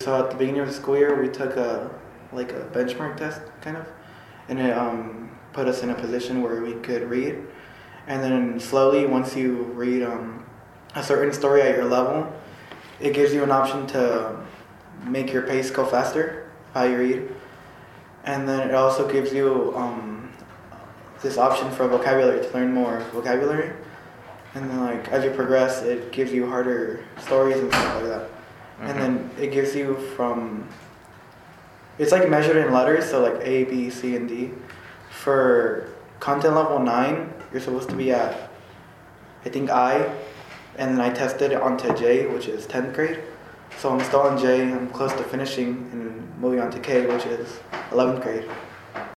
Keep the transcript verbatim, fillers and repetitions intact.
so at the beginning of the school year, we took a like a benchmark test, kind of, and it um, put us in a position where we could read. And then slowly, once you read um, a certain story at your level, it gives you an option to make your pace go faster, how you read. And then it also gives you um, this option for vocabulary, to learn more vocabulary. And then like as you progress, it gives you harder stories and stuff like that. Mm-hmm. And then it gives you from, it's like measured in letters, so like A, B, C, and D. For content level nine, you're supposed to be at, I think, I, and then I tested it onto J, which is tenth grade. So I'm still on J, I'm close to finishing and moving on to K, which is eleventh grade.